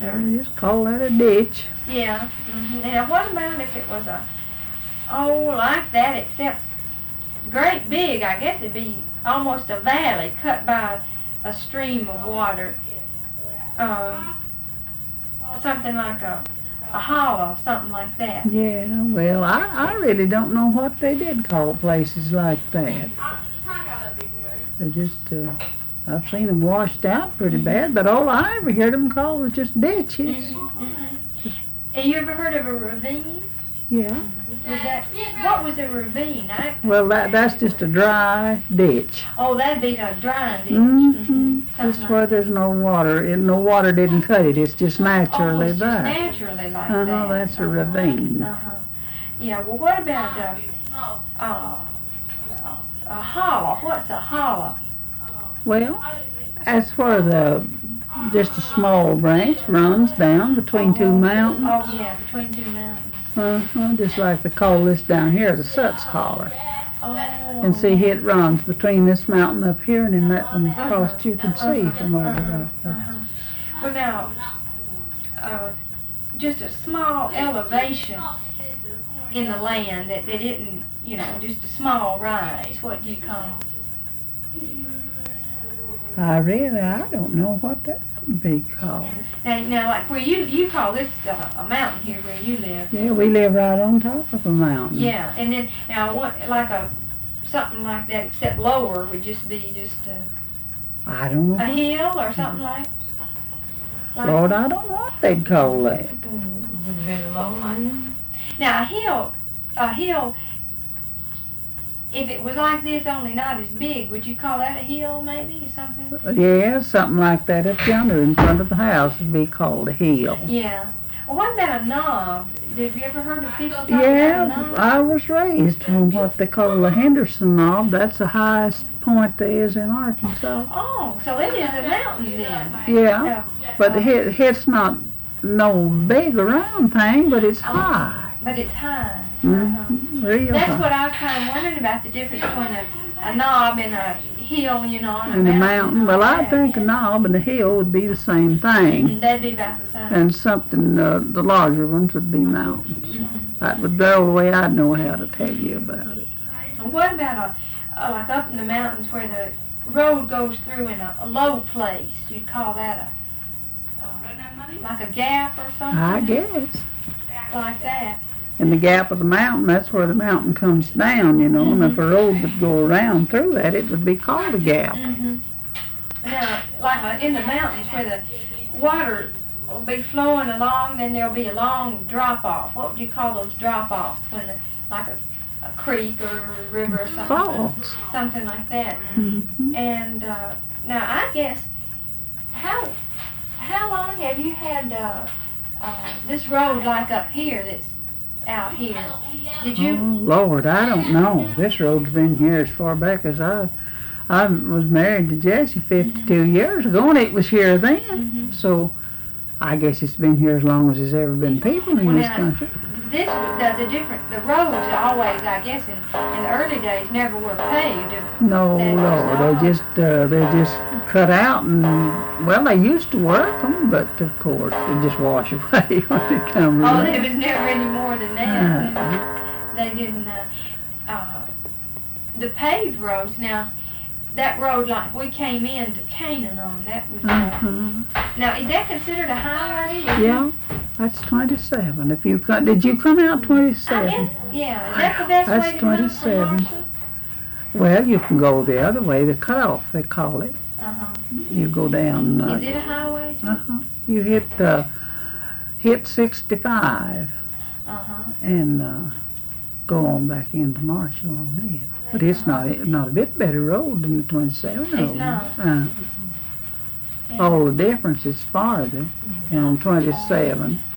Or, We just call that a ditch. yeah. Now, what about if it was like that, except great big? I guess it'd be almost a valley cut by a stream of water. Something like a hollow, something like that. Yeah, well, I really don't know what they did call places like that. They just, I've seen them washed out pretty bad, but all I ever heard them call was just ditches. Have you ever heard of a ravine? Yeah. What was a ravine? Well, that's just a dry ditch. Oh, that'd be a dry ditch. Just where there's no water. No water didn't cut it. It's just naturally it's there. just naturally like that. That's a ravine. Yeah. Well, what about a hollow? What's a hollow? Well, that's where just a small branch runs down between two mountains. Oh, yeah, between two mountains. Just like they call this down here the Suts Holler. Oh. And see, it runs between this mountain up here and then that one across you can see from over there. Well, now, just a small elevation in the land that isn't, just a small rise. What do you call it? I don't know what that would be called. Now, like where you call this a mountain here where you live. Yeah, we live right on top of a mountain. Yeah, and then now something like that except lower would just be I don't know. A hill or something like. Lord, I don't know what they'd call that. Very low, Now a hill. If it was like this, only not as big, would you call that a hill, maybe, or something? Yeah, something like that up yonder in front of the house would be called a hill. Yeah. Well, what about a knob? Have you ever heard of people talking about a knob? I was raised on what they call the Henderson Knob. That's the highest point there is in Arkansas. Oh, so it is a mountain then. Yeah, but it's not no big round thing, but it's high. But it's high. Real That's high. what I was kind of wondering about, the difference between a knob and a hill, and a mountain. Well, I think a knob and a hill would be the same thing. They'd be about the same. And something, the larger ones would be mountains. That would be the only way I'd know how to tell you about it. And what about like up in the mountains where the road goes through in a low place? You'd call that like a gap or something? I guess. Like that. In the gap of the mountain, that's where the mountain comes down, and if a road would go around through that, it would be called a gap. Now, like in the mountains where the water will be flowing along, then there'll be a long drop-off. What would you call those drop-offs when like a creek or a river or something? Falls. Something like that. And now I guess, how long have you had this road like up here that's out here? Did you? Oh, Lord, I don't know. This road's been here as far back as I was married to Jesse 52 years ago, and it was here then. So I guess it's been here as long as there's ever been people in this country. The roads always, I guess, in the early days never were paved. No, they just cut out, and well, they used to work them, but of course they just wash away when they come around. There was never any more than that. They didn't. The paved roads now. That road, like we came into Canaan on, that was. Now, is that considered a highway? Yeah, that's 27. Did you come out 27? I guess, yeah. Is that the best way to come from 27. Well, you can go the other way, the cutoff they call it. You go down. Is it a highway too? You hit 65. And go on back into Marshall on it. But it's not a bit better road than the 27. It's not. All the difference is farther on 27.